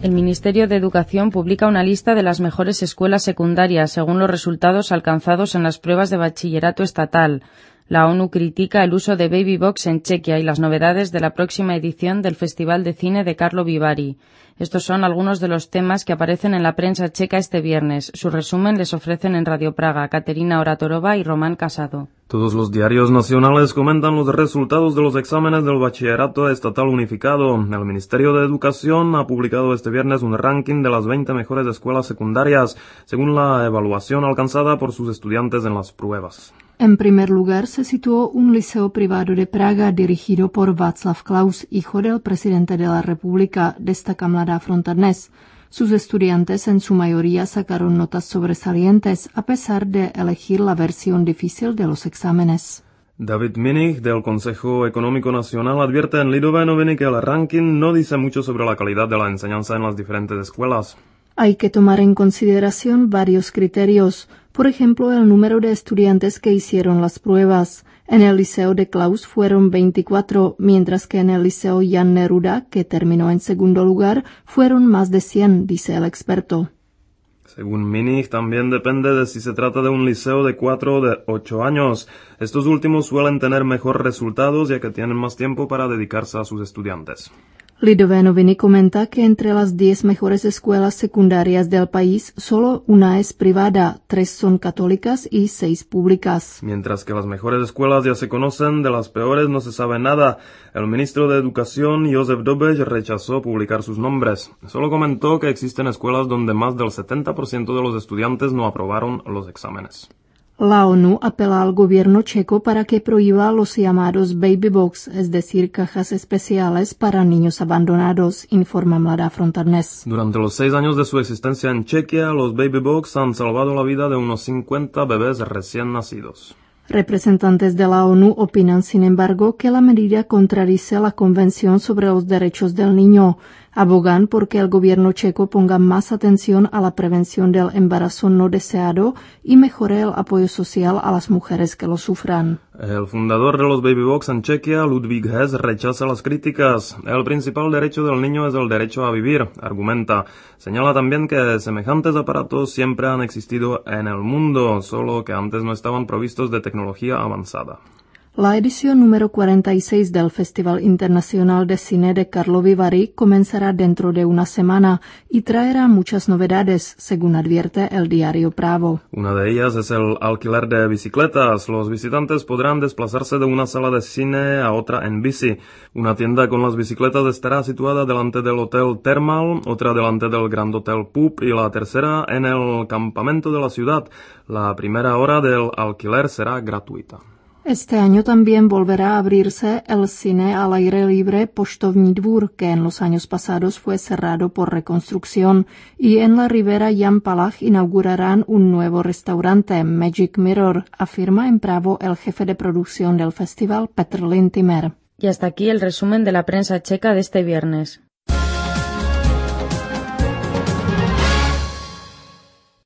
El Ministerio de Educación publica una lista de las mejores escuelas secundarias según los resultados alcanzados en las pruebas de bachillerato estatal. La ONU critica el uso de Baby Box en Chequia y las novedades de la próxima edición del Festival de Cine de Karlovy Vary. Estos son algunos de los temas que aparecen en la prensa checa este viernes. Su resumen les ofrecen en Radio Praga Katerina Oratorova y Román Casado. Todos los diarios nacionales comentan los resultados de los exámenes del bachillerato estatal unificado. El Ministerio de Educación ha publicado este viernes un ranking de las 20 mejores escuelas secundarias, según la evaluación alcanzada por sus estudiantes en las pruebas. En primer lugar se situó un liceo privado de Praga dirigido por Václav Klaus, hijo del presidente de la República, destaca Mladá fronta dnes. Sus estudiantes en su mayoría sacaron notas sobresalientes, a pesar de elegir la versión difícil de los exámenes. David Minich, del Consejo Económico Nacional, advierte en Lidové noviny que el ranking no dice mucho sobre la calidad de la enseñanza en las diferentes escuelas. Hay que tomar en consideración varios criterios, por ejemplo, el número de estudiantes que hicieron las pruebas. En el liceo de Klaus fueron 24, mientras que en el liceo Jan Neruda, que terminó en segundo lugar, fueron más de 100, dice el experto. Según Minich, también depende de si se trata de un liceo de 4 o de 8 años. Estos últimos suelen tener mejores resultados ya que tienen más tiempo para dedicarse a sus estudiantes. Lidové noviny comenta que entre las 10 mejores escuelas secundarias del país, solo una es privada, 3 son católicas y 6 públicas. Mientras que las mejores escuelas ya se conocen, de las peores no se sabe nada. El ministro de Educación, Josef Dobeš, rechazó publicar sus nombres. Solo comentó que existen escuelas donde más del 70% de los estudiantes no aprobaron los exámenes. La ONU apela al gobierno checo para que prohíba los llamados baby box, es decir, cajas especiales para niños abandonados, informa Mladá fronta dnes. Durante los 6 años de su existencia en Chequia, los baby box han salvado la vida de unos 50 bebés recién nacidos. Representantes de la ONU opinan, sin embargo, que la medida contradice la Convención sobre los Derechos del Niño. Abogan porque el gobierno checo ponga más atención a la prevención del embarazo no deseado y mejore el apoyo social a las mujeres que lo sufran. El fundador de los Baby Box en Chequia, Ludvík Hess, rechaza las críticas. El principal derecho del niño es el derecho a vivir, argumenta. Señala también que semejantes aparatos siempre han existido en el mundo, solo que antes no estaban provistos de tecnología avanzada. La edición número 46 del Festival Internacional de Cine de Karlovy Vary comenzará dentro de una semana y traerá muchas novedades, según advierte el diario Právo. Una de ellas es el alquiler de bicicletas. Los visitantes podrán desplazarse de una sala de cine a otra en bici. Una tienda con las bicicletas estará situada delante del Hotel Thermal, otra delante del Grand Hotel Pup y la tercera en el campamento de la ciudad. La primera hora del alquiler será gratuita. Este año también volverá a abrirse el cine al aire libre Poštovní dvůr, que en los años pasados fue cerrado por reconstrucción, y en la Ribera Jan Palach inaugurarán un nuevo restaurante, Magic Mirror, afirma en Právo el jefe de producción del festival, Petr Lintimer. Y hasta aquí el resumen de la prensa checa de este viernes.